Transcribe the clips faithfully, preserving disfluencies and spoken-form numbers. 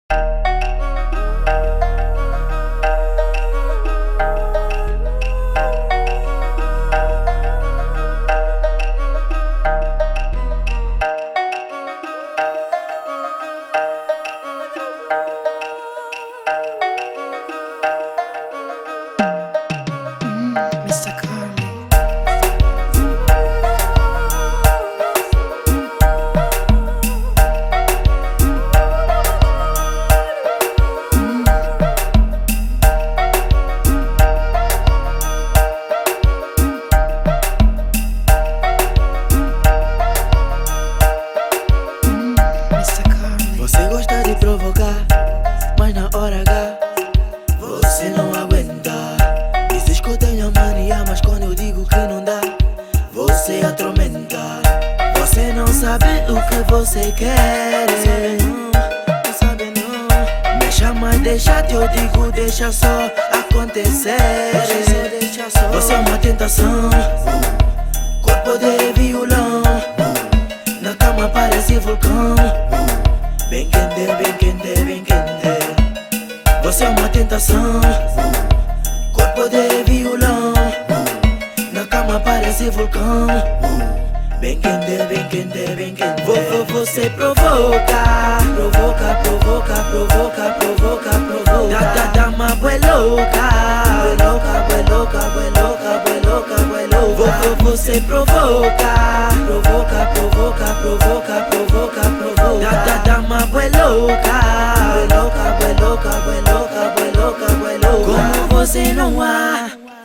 Você gosta de provocar, mas na hora H você não aguenta. Dizes que eu tenho a mania, mas quando eu digo que não dá, você atormenta. Você não sabe o que você quer, não sabe não. Me chama, deixa-te, eu digo, deixa só acontecer. Você é uma tentação, corpo de violão, na cama parece vulcão. Bem quente, bem quente, bem quente. Você é uma tentação, corpo de violão, na cama parece vulcão. Bem quente, bem quente, bem quente. Vou, você provoca, provoca, provoca, provoca, provoca, provoca. Da, da, dama, bué louca, bué louca, bué louca, bué louca, bué louca, bué louca. Vou, você provoca, provoca, provoca, provoca, provoca, provoca. Da, da, dama, bué louca, bué louca, bué louca, bué louca, bué louca, bué louca. Como você não há,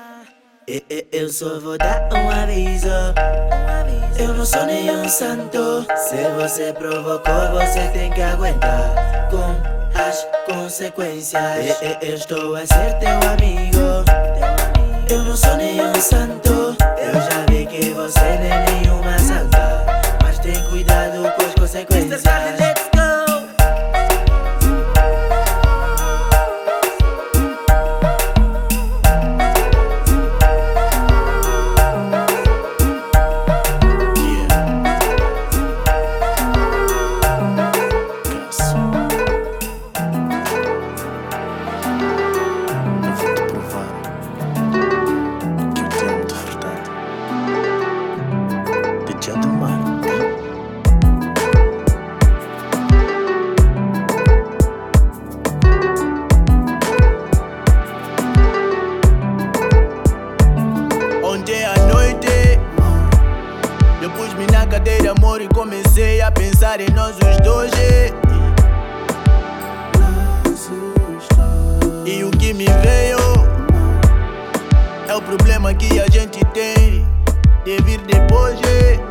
eu só vou dar um aviso. Eu não sou nenhum santo. Se você provocou, você tem que aguentar com as consequências. Eu estou a ser teu amigo. Eu não sou nenhum santo. Eu já vi que você nem é nenhuma santa, mas tem cuidado com as consequências. Let's go! Ontem à noite eu pus-me na cadeira, amor, e comecei a pensar em nós os dois. E o que me veio é o problema que a gente tem de vir depois.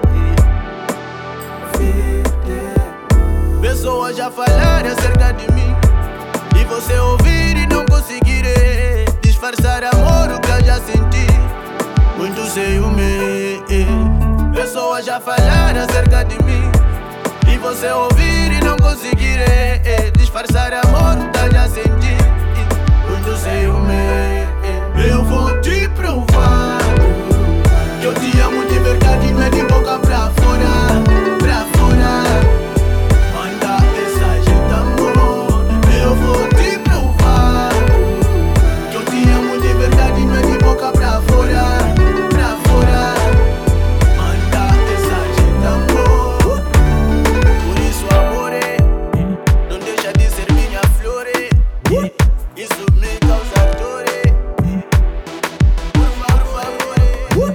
Pessoas já falaram acerca de mim e você ouvir e não conseguir disfarçar amor, o que eu já senti. Muito ciúme. Pessoas já falaram acerca de mim e você ouvir e não conseguir disfarçar amor, o que eu já senti. Muito ciúme. Eu vou te provar que eu te amo de verdade, não é de boca pra fora, pra fora. Manda essa gente, amor. Eu vou te provar que eu te amo de verdade, não é de boca pra fora, pra fora. Manda essa gente, amor. Por isso, amor, não deixa de ser minha flor. Isso me causa dor. Por favor,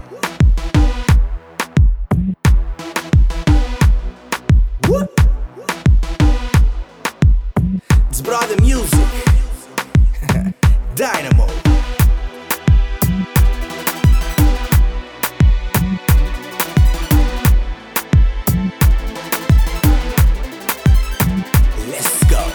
It's Brother Music. Dynamo. Let's go.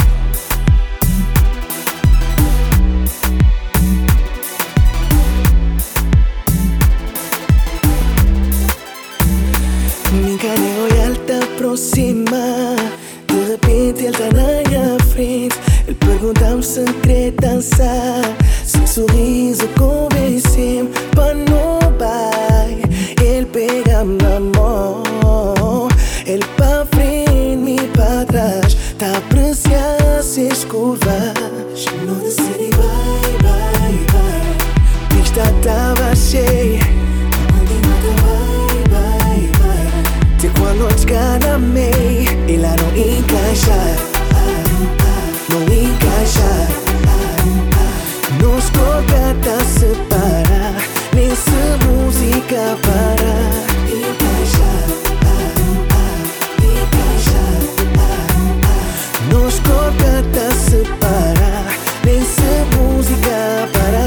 Me enganei, ele te aproxima. De repente ele tá na minha frente. Ele pergunta-me se quer dançar. Seu sorriso convence-me para não vai. Ele pega-me na mão. Ele pra frente, me pra trás. Tá apreciando. nas curvas. No decidi vai, vai, vai. Pista tava cheia, vai, vai, vai. Te quando desganamei, ela não encaixa, não encaixa. Nos corgata separa, nessa música para. Encaixa, encaixa. Nos corgata separa, nessa música para.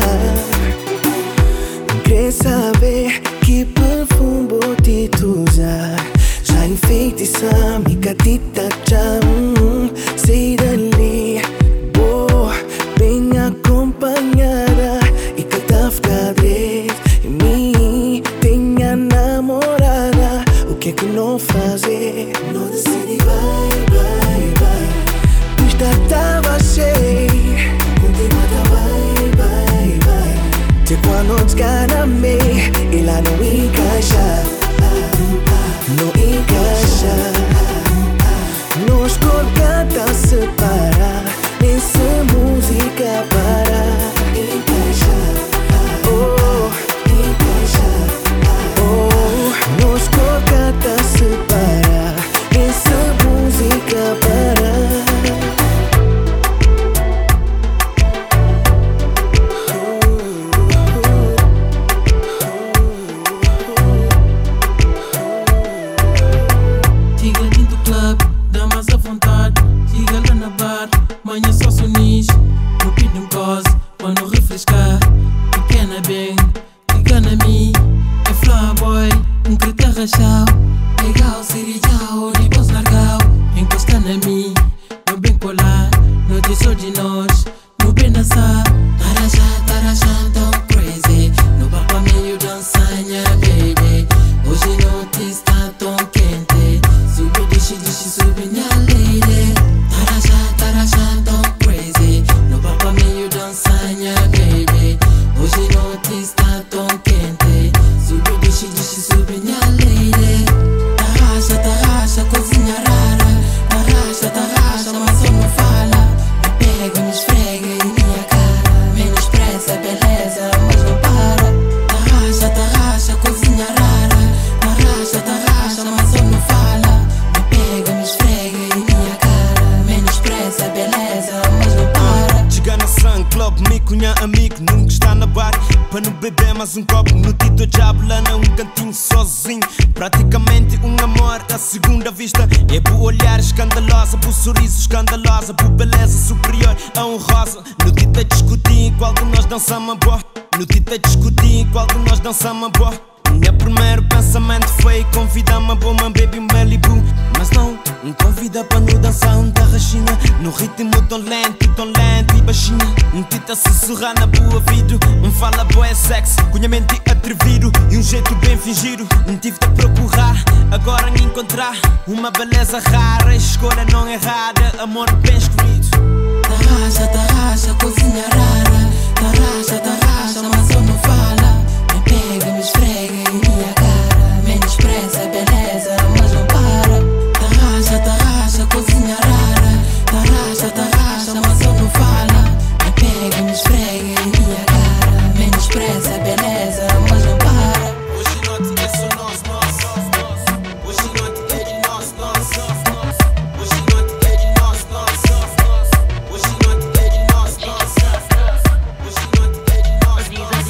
Quer saber que perfume boti tu usar? Já enfeitiça minha catita já, hum, sei dali. Boa, bem acompanhada e que tá ficar direito em mim. Tenha namorada, o que é que não fazer? Não decidi, vai, vai, vai. Pista tava cheia, continuada, vai, vai, vai. Te quando desganamei, ela não encaixa, não encaixa. Nos corgata separa, nessa música para. Encaixa, oh, encaixa, oh. Nos corgata separa, nessa música para. Manhã só sonis, não pedi um cose pra não refrescar. Pequena bem, liga na mim. É flamboy, um creta rachau. Legal, serijau, depois largau. Encosta na mim, não bem colar. Não diz só de nós, não bem dançar. Tarajá, tarajá, tão crazy. No papo meio dançanha, baby. Hoje não te está tão quente. Sube, deixa, deixa, sube, minha lady. Tarajá, tarajá, tão crazy. No papo meio dançanha, baby. Hoje não te está tão quente. Sube, deixa, deixa, sube, minha lady. Tarracha, tarracha, coisinha rara. Tarracha, tarracha, mas só não fala. Me pega, me esfrega em minha cara. Menospreza a beleza, mas não para. Tarracha, tarracha, coisinha rara. Tarracha, tarracha, mas só não fala. Me pega, me esfrega em minha cara. Menospreza a beleza, mas não para. Chega na sangue, club, me cunha amigo, nunca está na bar. Para não beber mais um copo, no Tito Jablana, um cantinho sozinho. Praticamente um amor à segunda vista. É por olhar escandalosa, por sorriso escandalosa, por beleza superior a um rosa. No Tito discutir qual de nós dançamos a boa. No Tito discutir qual de nós dançamos a boa. Meu primeiro pensamento foi convidar-me a uma baby Malibu. Mas não, um convida para nos dançar um tarraxinha. No ritmo tão lento, tão lento e baixinha. Um tita sussurrar na boa vidro. Um fala boa é sexy, cunha mente atrevido e um jeito bem fingido. Um tive de procurar, agora me encontrar uma beleza rara, escolha não errada, amor bem escolhido. Tarracha, tarracha, coisinha rara. Tarracha, tarracha, mas eu não fala. Me pega, me esfrega em minha cara. Menospreza a beleza, mas não para. Tarracha, tarracha, coisinha rara. Tarracha, tarracha, mas eu não fala. Me pega, me esfrega em minha cara. Menospreza a beleza, mas não para. Hoje noite é só nós, nós, nós. Hoje noite é de nós, nós, nós. Hoje noite é de nós, nós, nós. Hoje noite é de nós, nós, nós. Hoje noite é de nós, nós, nós.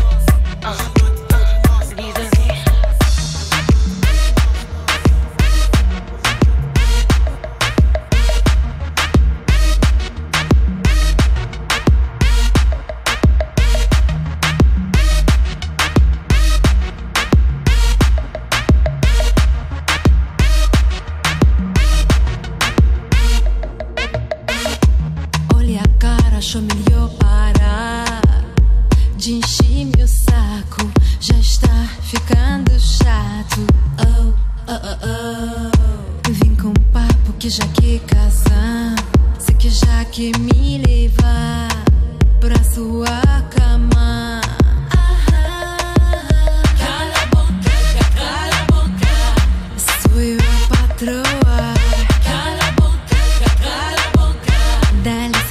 Olha a cara, acho melhor parar de encher meu saco, já está ficando chato. Oh, oh, oh, oh. Vim com papo que já quer casar, sei que já quer me levar pra sua cama. Cala a boca, cala a boca. Sou eu a patroa. Cala a boca, cala a boca. Dá licença.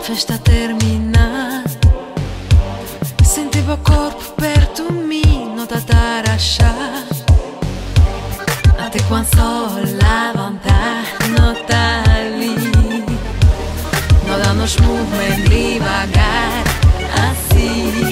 festa terminar. Senti o corpo perto de mim, não tá a achar. Até quando só levantar, não tá ali. Não dá nos movimentos devagar, assim.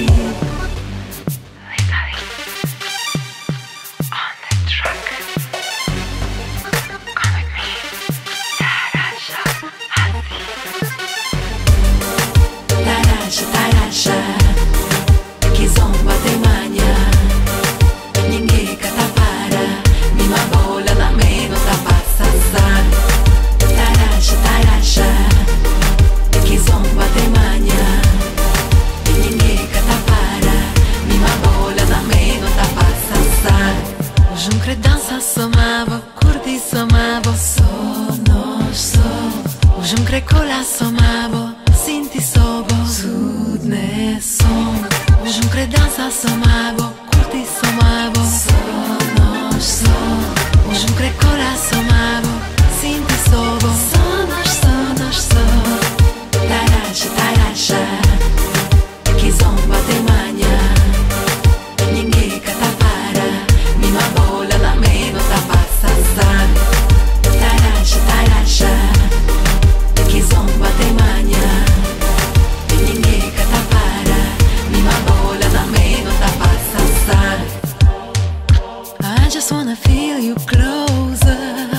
Que zomba de manhã, ninguém cata para. Minha bola na menos da passação. Taracha, taracha, que zomba de manhã, ninguém cata para. Minha bola na menos da passação. O juncre dança somava, curti somava, só nós só. O juncre cola somava, sinti sobo, tudo é som. O juncre dança somava, curti somava, só nós só. O juncre cola somava, sinti sobo, só nós só, nós só. Taracha, taracha, que zomba de manhã, ninguém cata para. Minha bola na menos da passação. Taracha, taracha, que zomba de manhã, ninguém cata para. Minha bola na menos da passação. I just wanna feel you closer.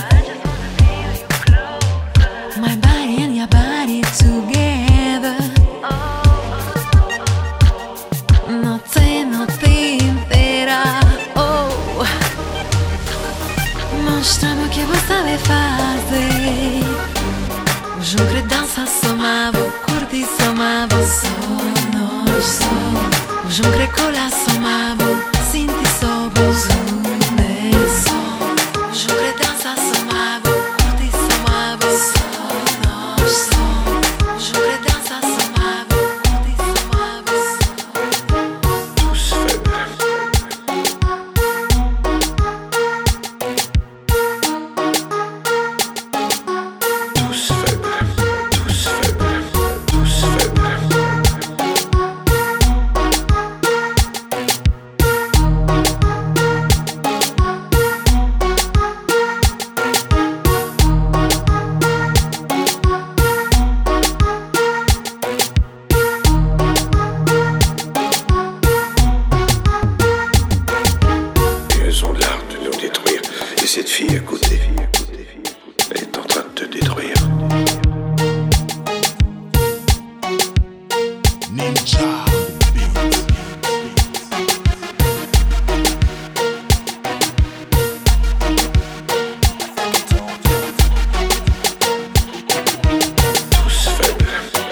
My body and your body together. Notte, notte inteira. Oh, mostra-me o que você sabe fazer. O juncre dança somava, curti somava, só nós só. O juncre cola somava, sinti sobo, tudo é som. O juncre dança somava, curti somava, só nós só. O juncre dança somava, curti somava, só. Tous faibles. Tous faibles. Tous faibles. Tous faibles. Ils ont l'art de nous détruire. Et cette fille à côté, elle est en train de te détruire. Ninja Beat. Tous faibles.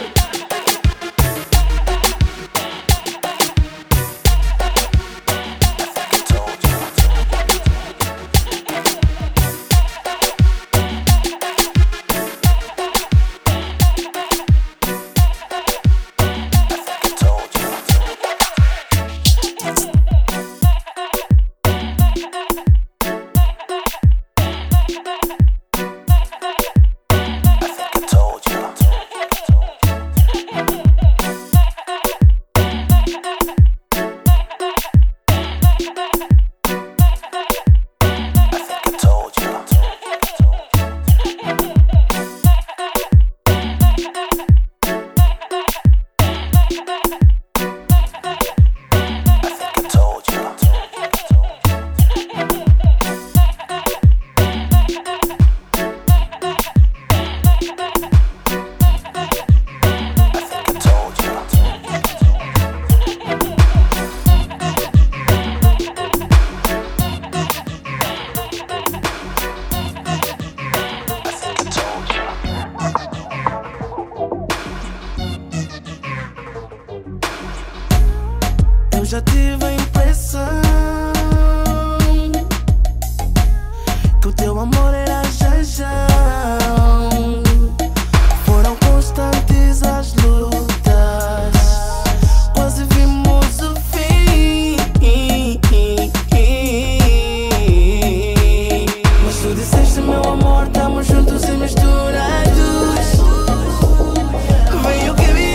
Eu já tive a impressão que o teu amor era jajão. Foram constantes as lutas, quase vimos o fim. Mas tu disseste, meu amor, estamos juntos e misturados. Veio que vi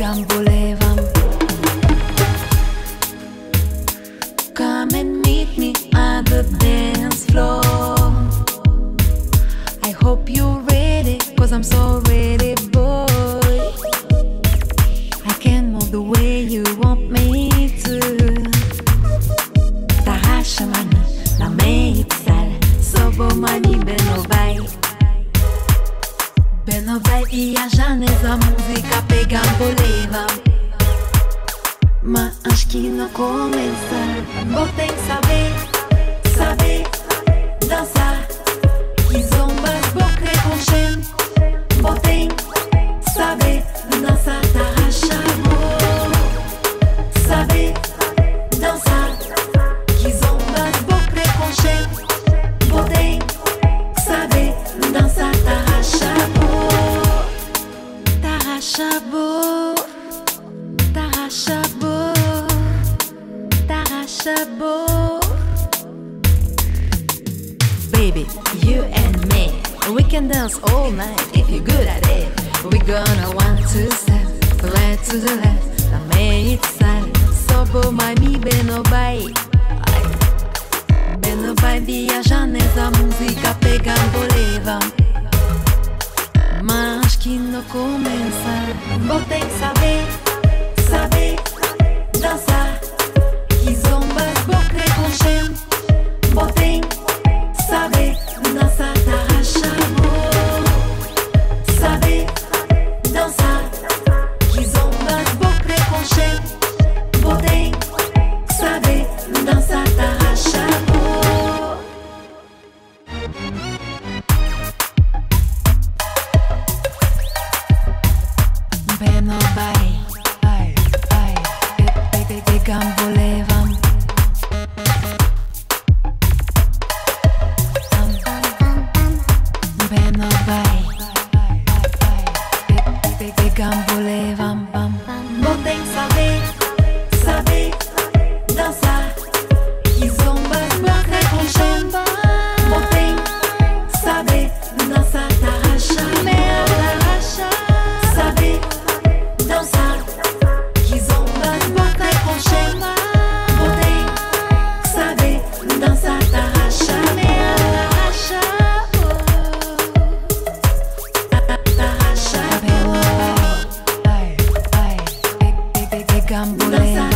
Gambolevam. Come and meet me at the dance floor. I hope you're ready, cause I'm so ready, boy. I can move the way you want me to. Tarraxa, mana, na meia de sala. Sobo, mani, beno vai. Beno vai viajar nessa música, pegar boleva. Mas que não começa. Vou ter que saber, saber dançar. Que zombas vou querer com vou ter que saber dançar, tarraxa, vou saber dançar. Que zombas vou querer com vou ter que saber dançar, tarraxa, vou tarraxa, vou tarraxa, vou tarraxa, vou. Baby, you and me, we can dance all night if you're good at it. We're gonna one, two, step, right to the left. Na meia de sala, sobo, mami, beno vai. Beno vai viajar nessa música, pegando leva. Mas que não começa. Vou ter que saber, saber dançar. Que zombas vou querer com vou ter que saber dançar, tarraxa, vou saber dançar. Que zombas vou querer com vou ter que saber dançar, tarraxa, vou. Beno vai, vai, vai, pe, pe, pe, gambolevam. Beno vai, vai, vai, pe, pe, pe, gambolevam. Vou ter que saber, saber dançar. Que zombas vou querer com vou ter que saber dançar, tarraxa, meia tarraxa. Saber dançar. Que zombas vou querer com vou ter que saber dançar, tarraxa, meia tarraxa. Tarraxa, vai, vai, vai, pe, pe, pe, gamboleira.